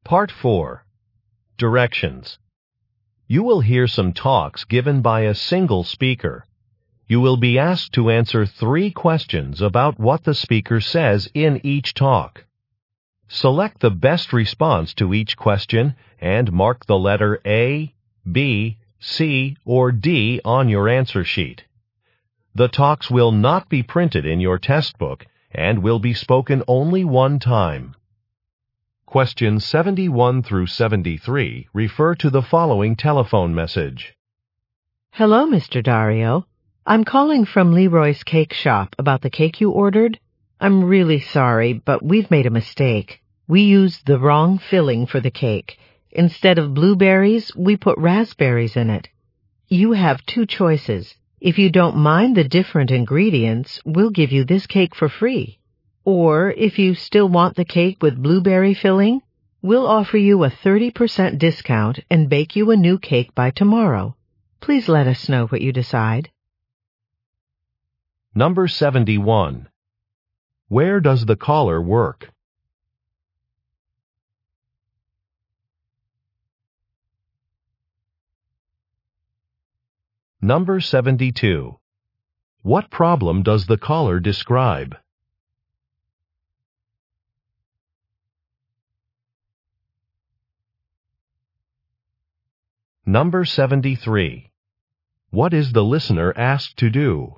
Part 4. Directions. You will hear some talks given by a single speaker. You will be asked to answer 3 questions about what the speaker says in each talk. Select the best response to each question and mark the letter A, B, C, or D on your answer sheet. The talks will not be printed in your test book and will be spoken only one time. Questions 71 through 73 refer to the following telephone message. Hello, Mr. Dario. I'm calling from Leroy's Cake Shop about the cake you ordered. I'm really sorry, but we've made a mistake. We used the wrong filling for the cake. Instead of blueberries, we put raspberries in it. You have 2 choices. If you don't mind the different ingredients, we'll give you this cake for free. Or, if you still want the cake with blueberry filling, we'll offer you a 30% discount and bake you a new cake by tomorrow. Please let us know what you decide. Number 71. Where does the caller work? Number 72. What problem does the caller describe? Number 73. What is the listener asked to do?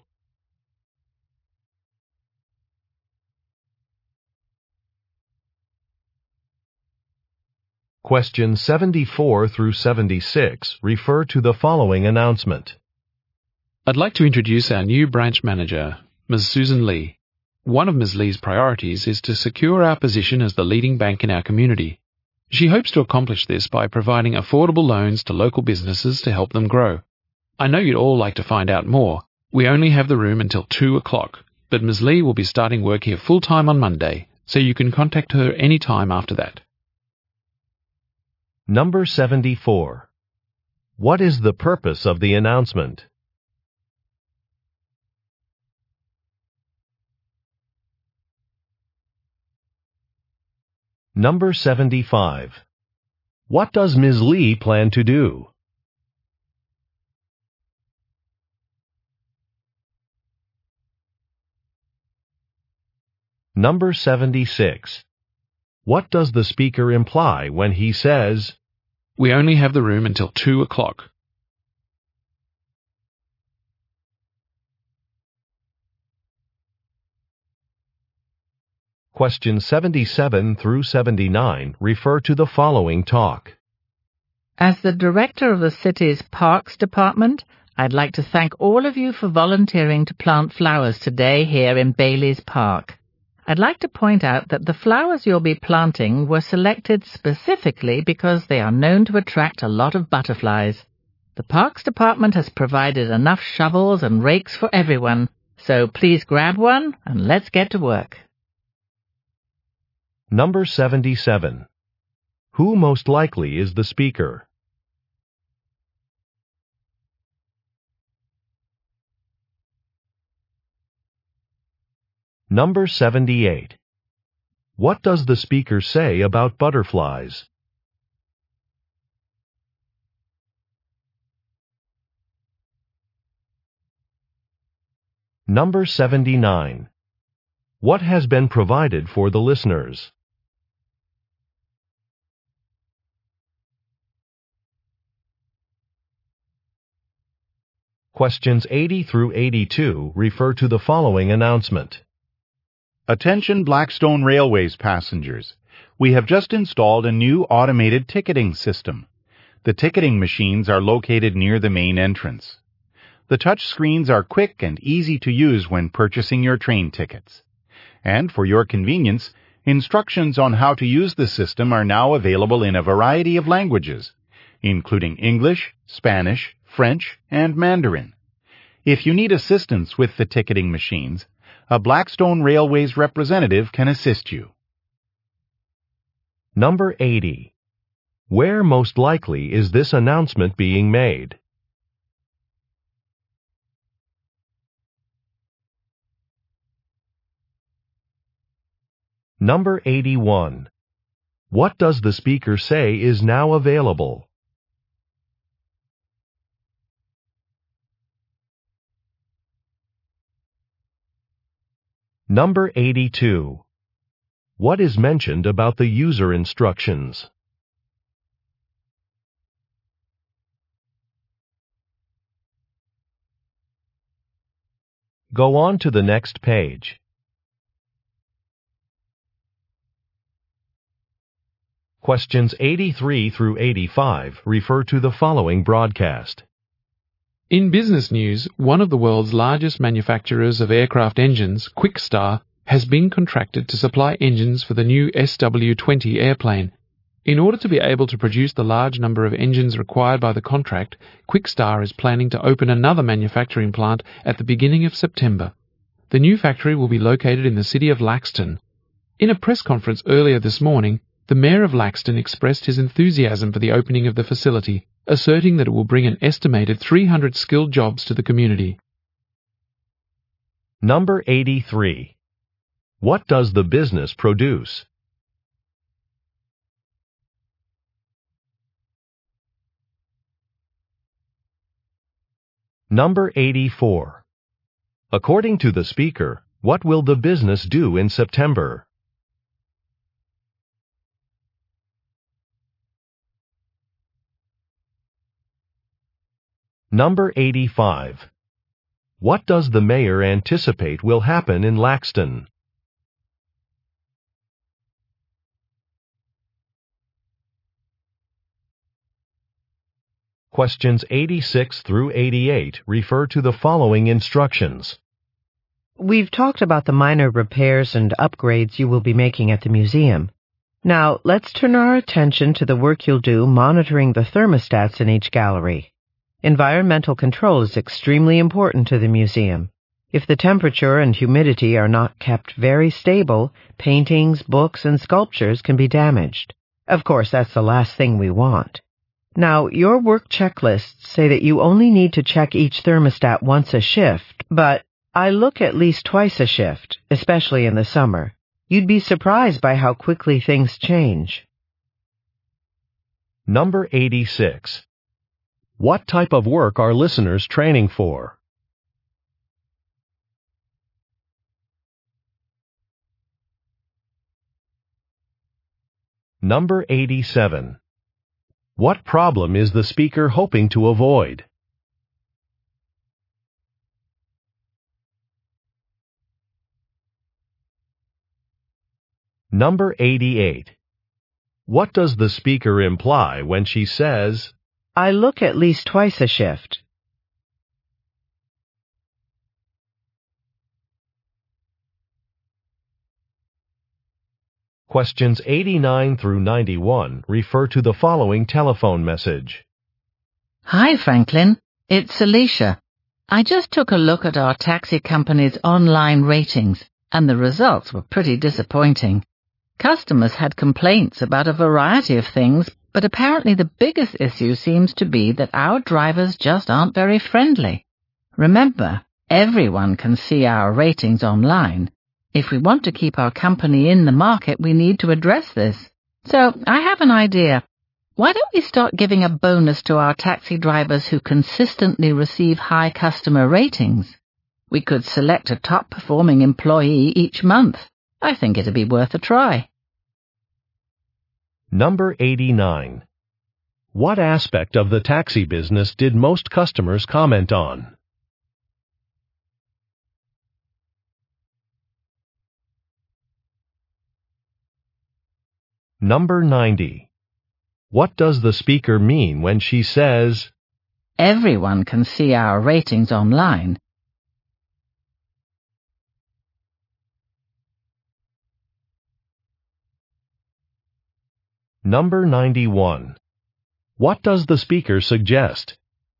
Questions 74 through 76 refer to the following announcement. I'd like to introduce our new branch manager, Ms. Susan Lee. One of Ms. Lee's priorities is to secure our position as the leading bank in our community. She hopes to accomplish this by providing affordable loans to local businesses to help them grow. I know you'd all like to find out more. We only have the room until 2 o'clock, but Ms. Lee will be starting work here full-time on Monday, so you can contact her any time after that. Number 74. What is the purpose of the announcement? Number 75. What does Ms. Lee plan to do? Number 76. What does the speaker imply when he says, We only have the room until 2 o'clock? Questions 77 through 79 refer to the following talk. As the director of the city's Parks Department, I'd like to thank all of you for volunteering to plant flowers today here in Bailey's Park. I'd like to point out that the flowers you'll be planting were selected specifically because they are known to attract a lot of butterflies. The Parks Department has provided enough shovels and rakes for everyone, so please grab one and let's get to work. Number 77. Who most likely is the speaker? Number 78. What does the speaker say about butterflies? Number 79. What has been provided for the listeners? Questions 80 through 82 refer to the following announcement. Attention Blackstone Railways passengers. We have just installed a new automated ticketing system. The ticketing machines are located near the main entrance. The touch screens are quick and easy to use when purchasing your train tickets. And for your convenience, instructions on how to use the system are now available in a variety of languages, including English, Spanish, French, and Mandarin. If you need assistance with the ticketing machines, a Blackstone Railways representative can assist you. Number 80. Where most likely is this announcement being made? Number 81. What does the speaker say is now available? Number 82. What is mentioned about the user instructions? Go on to the next page. Questions 83 through 85 refer to the following broadcast. In business news, one of the world's largest manufacturers of aircraft engines, Quickstar, has been contracted to supply engines for the new SW-20 airplane. In order to be able to produce the large number of engines required by the contract, Quickstar is planning to open another manufacturing plant at the beginning of September. The new factory will be located in the city of Laxton. In a press conference earlier this morning, the mayor of Laxton expressed his enthusiasm for the opening of the facility, asserting that it will bring an estimated 300 skilled jobs to the community. Number 83. What does the business produce? Number 84. According to the speaker, what will the business do in September? Number 85. What does the mayor anticipate will happen in Laxton? Questions 86 through 88 refer to the following instructions. We've talked about the minor repairs and upgrades you will be making at the museum. Now, let's turn our attention to the work you'll do monitoring the thermostats in each gallery. Environmental control is extremely important to the museum. If the temperature and humidity are not kept very stable, paintings, books, and sculptures can be damaged. Of course, that's the last thing we want. Now, your work checklists say that you only need to check each thermostat once a shift, but I look at least twice a shift, especially in the summer. You'd be surprised by how quickly things change. Number 86. What type of work are listeners training for? Number 87. What problem is the speaker hoping to avoid? Number 88. What does the speaker imply when she says, I look at least twice a shift? Questions 89 through 91 refer to the following telephone message. Hi, Franklin. It's Alicia. I just took a look at our taxi company's online ratings, and the results were pretty disappointing. Customers had complaints about a variety of things, but apparently the biggest issue seems to be that our drivers just aren't very friendly. Remember, everyone can see our ratings online. If we want to keep our company in the market, we need to address this. So, I have an idea. Why don't we start giving a bonus to our taxi drivers who consistently receive high customer ratings? We could select a top-performing employee each month. I think it'd be worth a try. Number 89. What aspect of the taxi business did most customers comment on? Number 90. What does the speaker mean when she says, Everyone can see our ratings online. Number 91. What does the speaker suggest?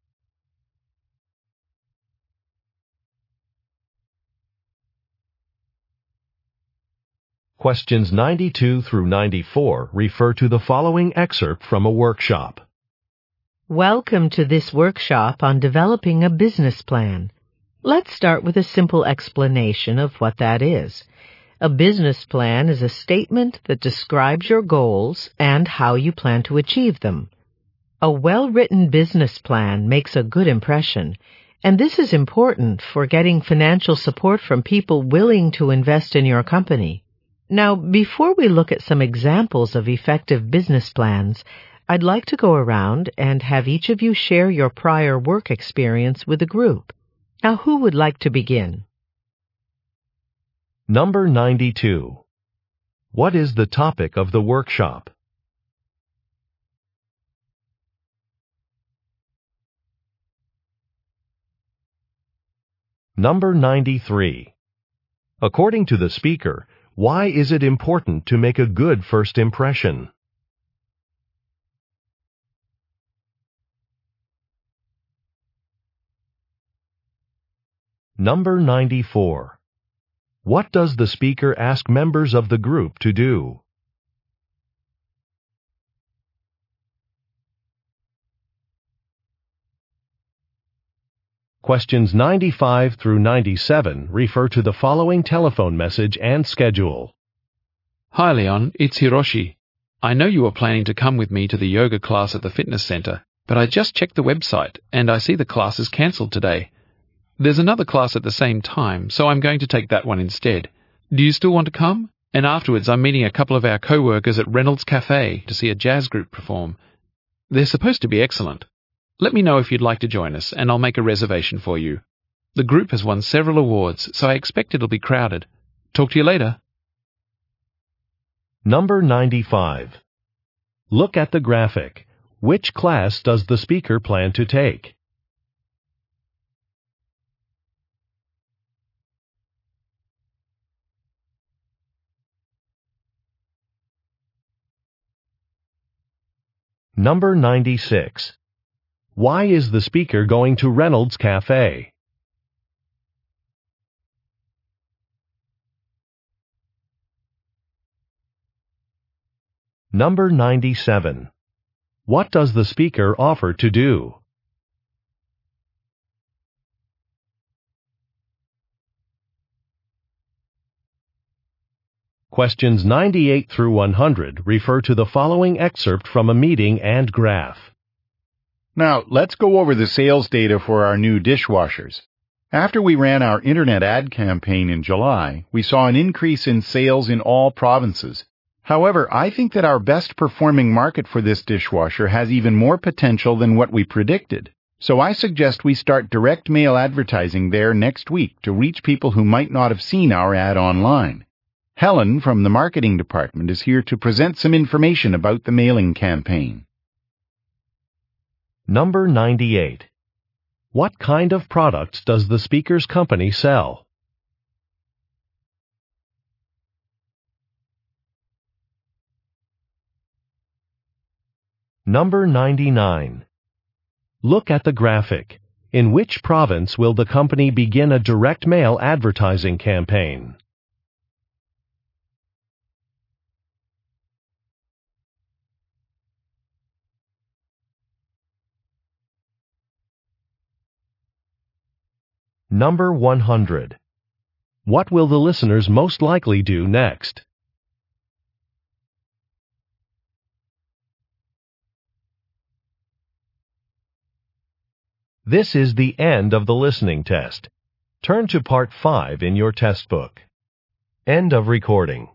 Questions 92 through 94 refer to the following excerpt from a workshop. Welcome to this workshop on developing a business plan. Let's start with a simple explanation of what that is. A business plan is a statement that describes your goals and how you plan to achieve them. A well-written business plan makes a good impression, and this is important for getting financial support from people willing to invest in your company. Now, before we look at some examples of effective business plans, I'd like to go around and have each of you share your prior work experience with the group. Now, who would like to begin? Number 92. What is the topic of the workshop? Number 93. According to the speaker, why is it important to make a good first impression? Number 94. What does the speaker ask members of the group to do? Questions 95 through 97 refer to the following telephone message and schedule. Hi Leon, it's Hiroshi. I know you were planning to come with me to the yoga class at the fitness center, but I just checked the website and I see the class is cancelled today. There's another class at the same time, so I'm going to take that one instead. Do you still want to come? And afterwards I'm meeting a couple of our co-workers at Reynolds Cafe to see a jazz group perform. They're supposed to be excellent. Let me know if you'd like to join us and I'll make a reservation for you. The group has won several awards, so I expect it'll be crowded. Talk to you later. Number 95. Look at the graphic. Which class does the speaker plan to take? Number 96. Why is the speaker going to Reynolds Cafe? Number 97. What does the speaker offer to do? Questions 98 through 100 refer to the following excerpt from a meeting and graph. Now, let's go over the sales data for our new dishwashers. After we ran our internet ad campaign in July, we saw an increase in sales in all provinces. However, I think that our best performing market for this dishwasher has even more potential than what we predicted. So I suggest we start direct mail advertising there next week to reach people who might not have seen our ad online. Helen from the marketing department is here to present some information about the mailing campaign. Number 98. What kind of products does the speaker's company sell? Number 99. Look at the graphic. In which province will the company begin a direct mail advertising campaign? Number 100. What will the listeners most likely do next? This is the end of the listening test. Turn to Part 5 in your test book. End of recording.